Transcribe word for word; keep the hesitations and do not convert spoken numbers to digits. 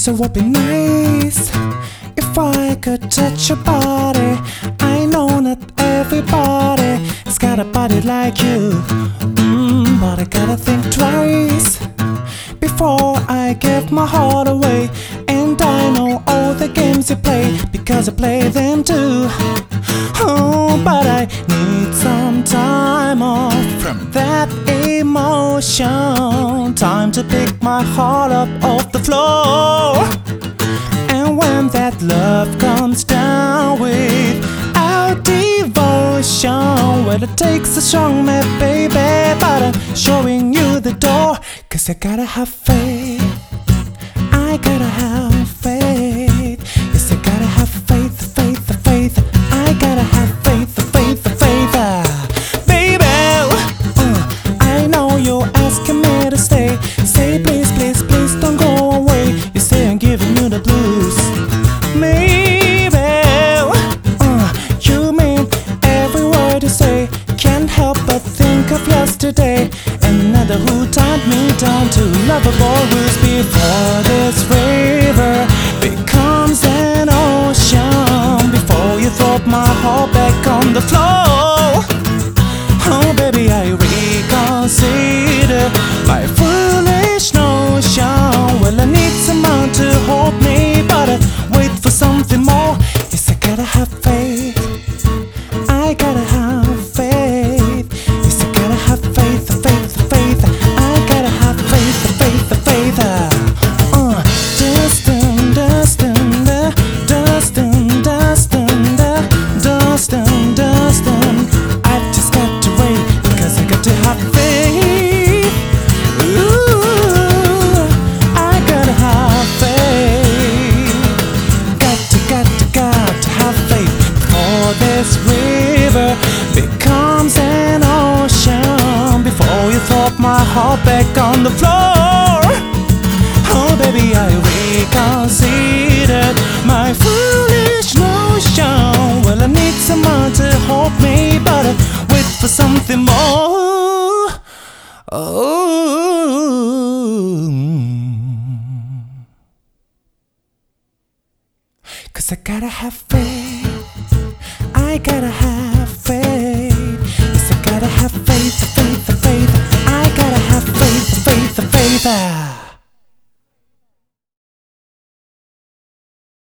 So it would be nice if I could touch your body. I know not everybody has got a body like you, mm, but I gotta think twice before I give my heart away. And I know all the games you play because I play them too. Oh, but I need some time off from that emotion. Time to pick my heart up off the floor. And when that love comes down without devotion, well, it takes a strong man, baby, but I'm showing you the door. Cause I gotta have faith, I gotta have faith. Yes, I gotta have faith, faith, faith. I gotta have faith, faith, faith. Baby, uh, I know you're asking me to stay. Say please, please, please don't go away. You say I'm giving you the blues. Maybe, uh, you mean every word you say. Can't help but think of yesterday. Another who tied me down to lovable rules before this river becomes an ocean. Before you throw my heart back on the floor. Oh baby, I reconsider my foolish notion. Well, I need someone to hold me, but I wait for something more. Yes, I gotta have faith, I gotta have faith. Yes, I gotta have faith, faith, faith. I gotta have faith, faith, faith. Uh, Dustin, Dustin, Dustin, Dustin, Dustin, Dustin. I've just got to wait because I got to have faith. Ooh, I gotta have faith. Got to, got to, got to have faith before this river becomes an ocean. Before you throw my heart back on the floor. Oh baby, I reconsidered my foolish notion. Well, I need someone to hold me, but I wait for something more. Oh, cause I gotta have faith, I gotta have faith. Yes, I gotta have faith, faith, faith. I gotta have faith, faith, faith.